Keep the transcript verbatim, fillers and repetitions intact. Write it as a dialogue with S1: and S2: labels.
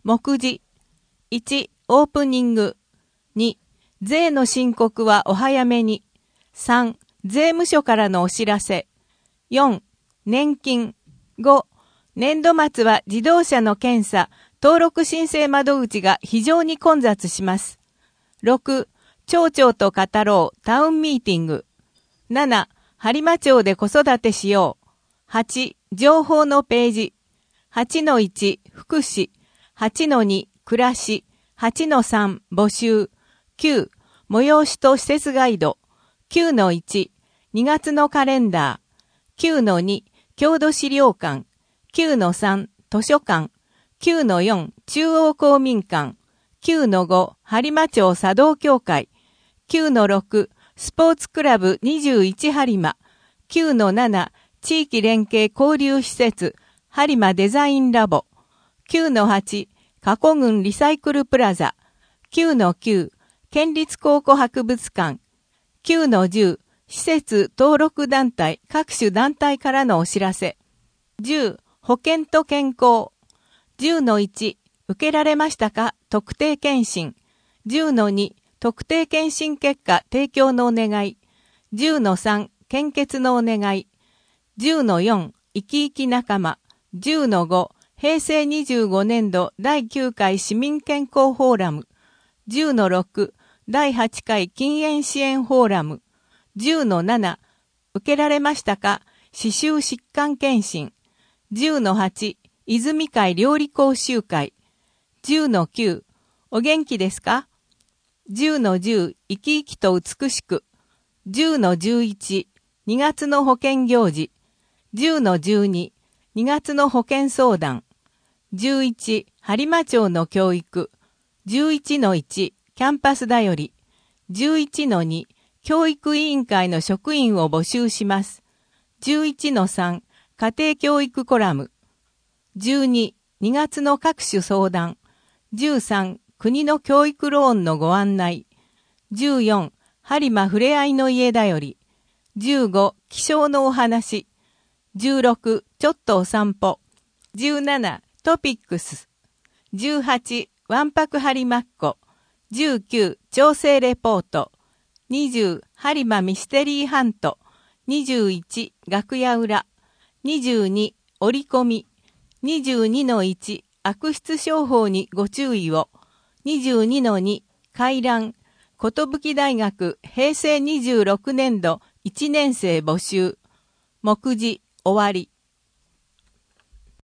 S1: 目次。いち、オープニング。に、税の申告はお早めに。さん、税務署からのお知らせ。よん、年金。ご、年度末は自動車の検査、登録申請窓口が非常に混雑します。ろく、町長と語ろうタウンミーティング。なな、播磨町で子育てしよう。はち、情報のページ。はちのいち、福祉。はちのに、暮らし。はちのさん、募集。きゅう、催しと施設ガイド。きゅうのいち、にがつのカレンダー。きゅうのに、郷土資料館。きゅうのさん、図書館。きゅうのよん、中央公民館。きゅうのご、播磨町茶道協会。きゅうのろく、スポーツクラブにじゅういち播磨。きゅうのなな、地域連携交流施設、播磨デザインラボ。きゅうのはち、加古郡リサイクルプラザ。きゅうのきゅう、県立考古博物館。きゅうのじゅう、施設登録団体各種団体からのお知らせ。じゅう、保険と健康。じゅうのいち、受けられましたか特定健診。じゅうのに、特定健診結果提供のお願い。じゅうのさん、献血のお願い。じゅうのよん、生き生き仲間。じゅうのご、平成にじゅうごねんどだいきゅうかい市民健康フォーラム。じゅうのろく、だいはちかい禁煙支援フォーラム。じゅうのなな、受けられましたか歯周疾患検診。じゅうのはち、泉会料理講習会。じゅうのきゅう、お元気ですか？じゅうのじゅう、生き生きと美しく。じゅうのじゅういち、にがつの保険行事。じゅうのじゅうに、にがつの保険相談。じゅういち、播磨町の教育。じゅういちのいち、キャンパスだより。じゅういちのに、教育委員会の職員を募集します。じゅういちのさん、家庭教育コラム。じゅうに、にがつの各種相談。じゅうさん、国の教育ローンのご案内。じゅうよん、播磨ふれあいの家だより。じゅうご、気象のお話。じゅうろく、ちょっとお散歩。じゅうなな、トピックス。じゅうはち、わんぱく播磨っ子。じゅうきゅう、調整レポート。にじゅう、播磨ミステリーハント。にじゅういち、楽屋裏。にじゅうに、折り込み。にじゅうにのいち、悪質商法にご注意を。にじゅうにのに、回覧。寿大学平成にじゅうろくねんどいちねん生募集。目次、終わり。